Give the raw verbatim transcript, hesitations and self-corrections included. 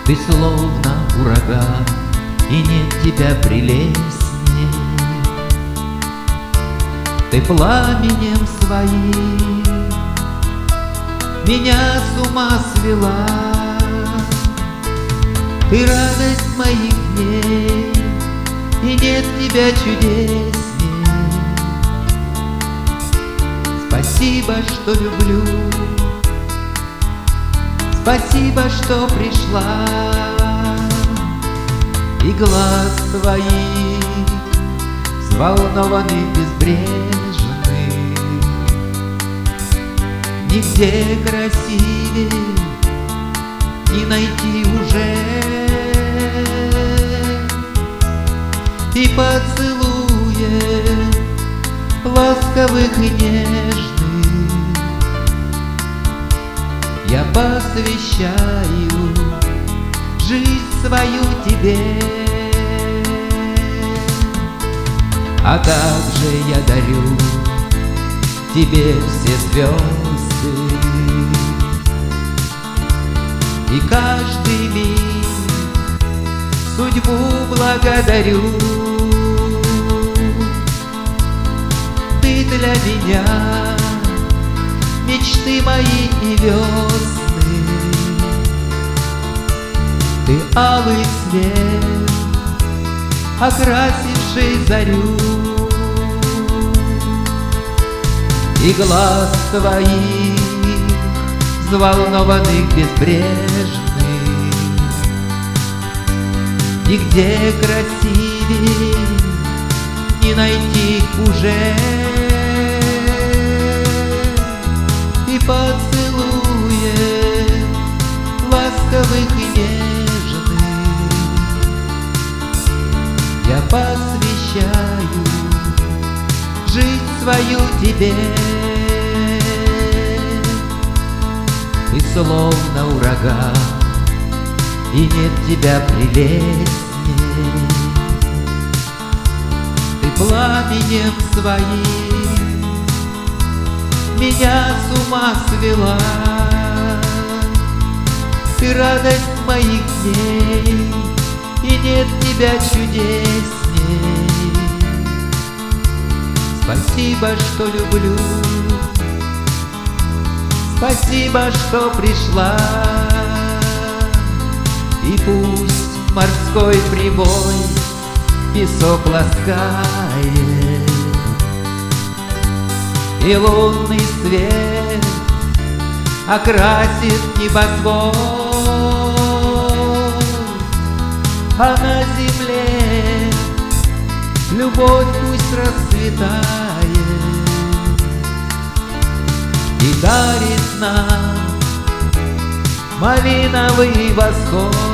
Ты словно ураган, и нет тебя прелестней. Ты пламенем своим меня с ума свела. Ты радость моих дней, и нет тебя чудесней. Спасибо, что люблю, спасибо, что пришла, и глаз твоих взволнованный, безбрежный, нигде красивее не найти уже. И поцелуе ласковых и нежных я посвящаю жизнь свою тебе. А также я дарю тебе все звезды, и каждый миг судьбу благодарю. Ты для меня мечты мои и весны. Ты алый цвет, окрасивший зарю, и глаз твоих взволнованных, безбрежных, нигде красивее не найти уже. И поцелуе ласковых и нежных я посвящаю жизнь свою тебе. Ты словно ураган, и нет тебя прелестней. Ты пламенем своим меня с ума свела. Ты радость моих дней, и нет тебя чудесней. Спасибо, что люблю, спасибо, что пришла. И пусть морской прибой песок ласкает, и лунный свет окрасит небосвод, а на земле любовь пусть расцветает и дарит нам малиновый восход.